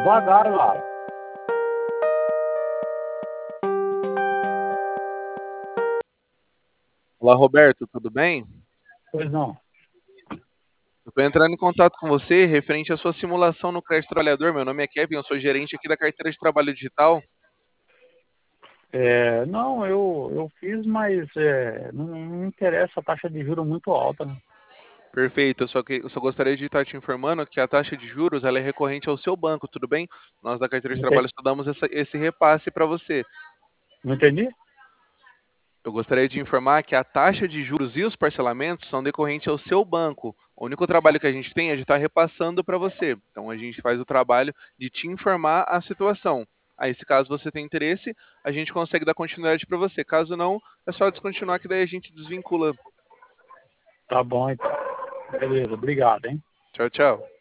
Devagar, Lara. Olá, Roberto, tudo bem? Pois não. Eu estou entrando em contato com você referente à sua simulação no Crédito Trabalhador. Meu nome é Kevin, eu sou gerente aqui da carteira de trabalho digital. Não, eu fiz, mas não me interessa a taxa de juros muito alta, né? Perfeito, eu só gostaria de estar te informando que a taxa de juros ela é recorrente ao seu banco, tudo bem? Nós da carteira de Não trabalho entendi. só damos esse repasse para você. Não entendi? Eu gostaria de informar que a taxa de juros e os parcelamentos são decorrentes ao seu banco. O único trabalho que a gente tem é de estar repassando para você. Então a gente faz o trabalho de te informar a situação. Aí, se caso você tem interesse, a gente consegue dar continuidade para você. Caso não, é só descontinuar que daí a gente desvincula. Tá bom, então. Beleza, obrigado, hein? Tchau, tchau.